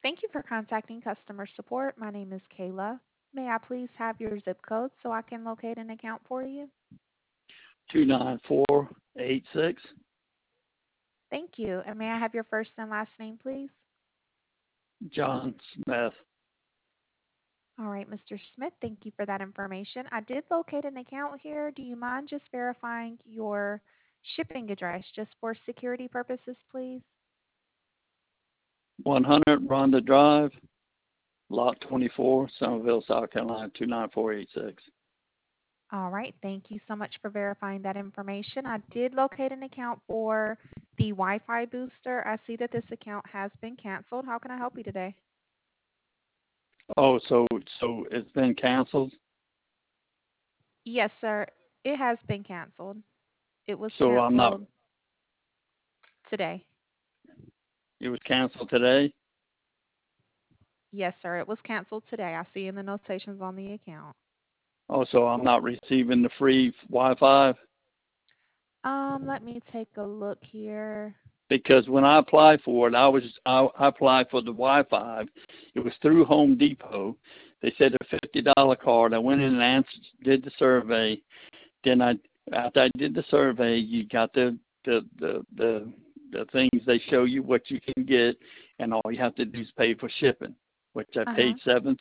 Thank you for contacting customer support. My name is Kayla. May I please have your zip code so I can locate an account for you? 29486. Thank you. And may I have your first and last name, please? John Smith. All right, Mr. Smith, thank you for that information. I did locate an account here. Do you mind just verifying your shipping address just for security purposes, please? 100 Rhonda Drive, Lot 24, Somerville, South Carolina, 29486. All right, thank you so much for verifying that information. I did locate an account for the Wi-Fi booster. I see that this account has been canceled. How can I help you today? Oh, so it's been canceled? Yes, sir. It has been canceled. It was So I'm not, canceled today. it was canceled today? Yes, sir. It was canceled today. I see in the notations on the account. Oh, so I'm not receiving the free Wi-Fi? Let me take a look here. Because when I applied for it, I applied for the Wi-Fi. It was through Home Depot. They said a $50 card. I went in and did the survey. Then after I did the survey, you got the things they show you what you can get, and all you have to do is pay for shipping, which I paid Uh-huh.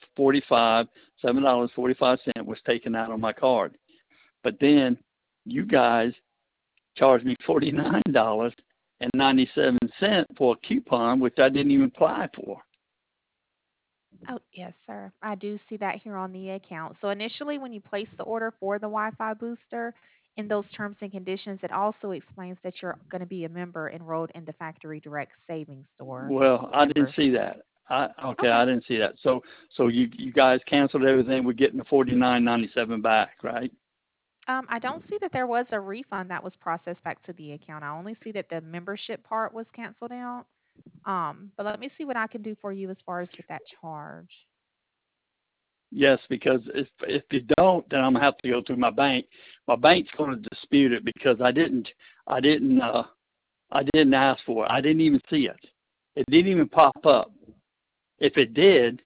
$7.45 was taken out on my card. But then you guys charged me $49.97 for a coupon, which I didn't even apply for. Oh, yes, sir. I do see that here on the account. So initially, when you place the order for the Wi-Fi booster, in those terms and conditions, it also explains that you're going to be a member enrolled in the Factory Direct Savings Store Well, I didn't see membership. that. I Okay. didn't see that. So you guys canceled everything. We're getting the $49.97 back, right? I don't see that there was a refund that was processed back to the account. I only see that the membership part was canceled out. But let me see what I can do for you as far as with that charge. Yes, because if you don't, then I'm gonna have to go through my bank. My bank's going to dispute it because I didn't I didn't ask for it. I didn't even see it. It didn't even pop up. If it did,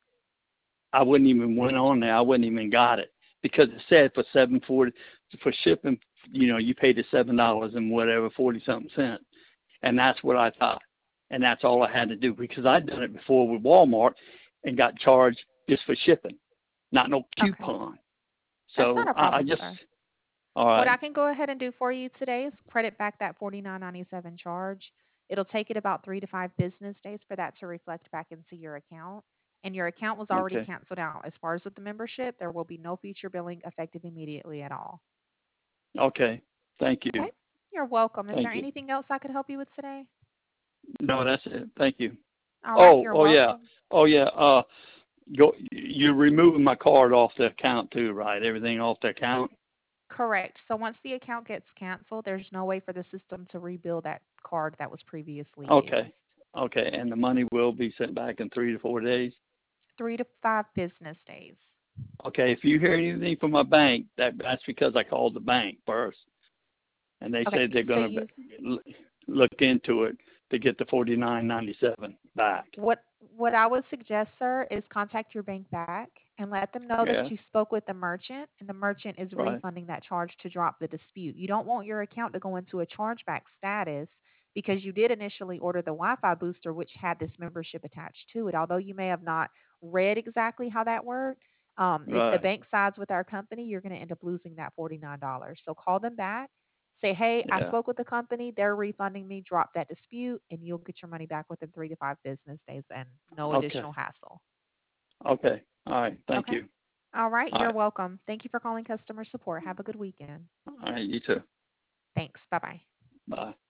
I wouldn't even went on there. I wouldn't even got it because it said for 7.40 for shipping. You paid the $7 and whatever 40 something cents, and that's what I thought, and that's all I had to do because I'd done it before with Walmart and got charged just for shipping, not no Okay. coupon. That's not So a I problem, just sir. all What right. I can go ahead and do for you today is credit back that 49.97 charge. It'll take it about 3 to 5 business days for that to reflect back into your account. And your account was already Okay. canceled out. As far as with the membership, there will be no future billing effective immediately at all. Okay. Thank you. Okay. You're welcome. Is there Thank you. anything else I could help you with today? No, that's it. Thank you. All right. You're Oh yeah. welcome. Oh yeah. Go. You're removing my card off the account too, right? Everything off the account. Correct. So once the account gets canceled, there's no way for the system to rebuild that card that was previously used. Okay. Okay. And the money will be sent back in 3 to 4 days. 3 to 5 business days. Okay. If you hear anything from my bank, that's because I called the bank first, and they Okay. said they're So going you to look into it to get the 49.97 back. what I would suggest, sir, is contact your bank back and let them know that Yeah. you spoke with the merchant and the merchant is Right. refunding that charge to drop the dispute. You don't want your account to go into a chargeback status because you did initially order the Wi-Fi booster, which had this membership attached to it. Although you may have not read exactly how that worked, if the Right. bank sides with our company, you're going to end up losing that $49. So call them back. Say, hey, I Yeah. spoke with the company. They're refunding me. Drop that dispute, and you'll get your money back within 3 to 5 business days and no Okay. additional hassle. Okay. All right. Thank Okay? you. All right. All You're right. welcome. Thank you for calling customer support. Have a good weekend. All right. You too. Thanks. Bye bye. Bye.